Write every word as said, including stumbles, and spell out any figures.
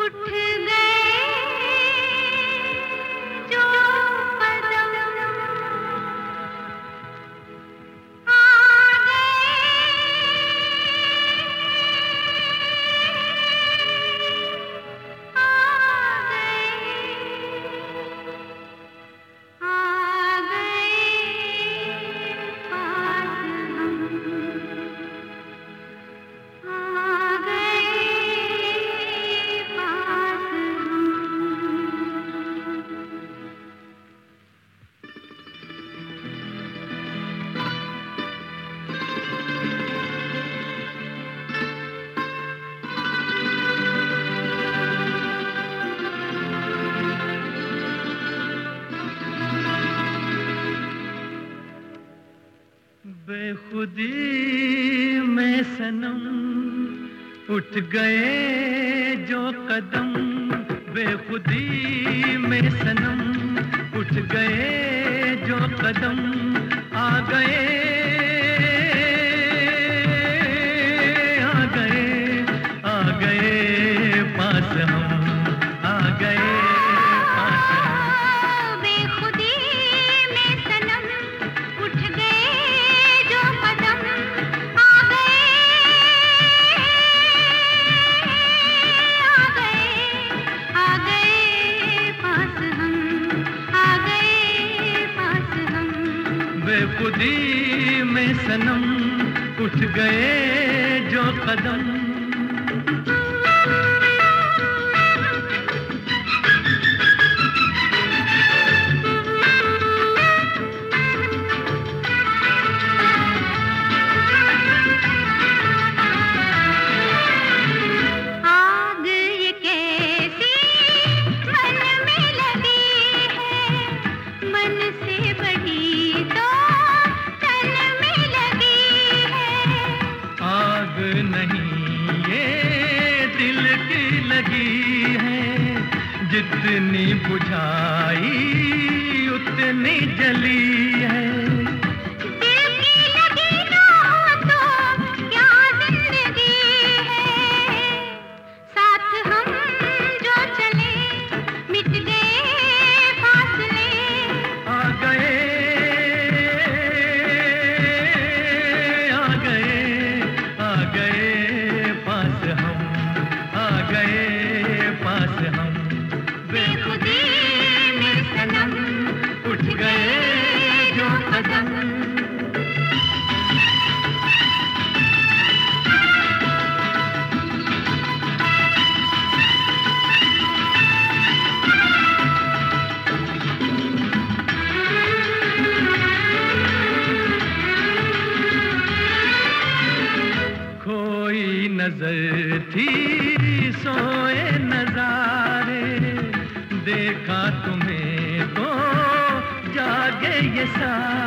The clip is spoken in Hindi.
उठ गए जो कदम आ बेखुदी में सनम उठ गए जो कदम, बेखुदी में सनम उठ गए जो कदम, आ गए आ गए आ गए पास हम, आ गए पास हम। बेखुदी में सनम उठ गए जो कदम, आ गए आ गए आ गए पास हम, आ गए पास हम। बेखुदी में सनम उठ गए जो कदम। आग ये कैसी मन में लगी है, मन से बड़ी तो तन में लगी है। आग नहीं ये दिल की लगी है, जितनी बुझाई उतनी जली है। दिल की लगी ना हो तो क्या जिंदगी है, साथ हम जो चले मिट गए फासले। आ गए आ गए आ गए पास हम, आ गए पास हम। बेखुदी में सनम उठ गए जो कदम। खोई नजर थी सोए नजारे, देखा तुम्हें तो जागे ये सारे।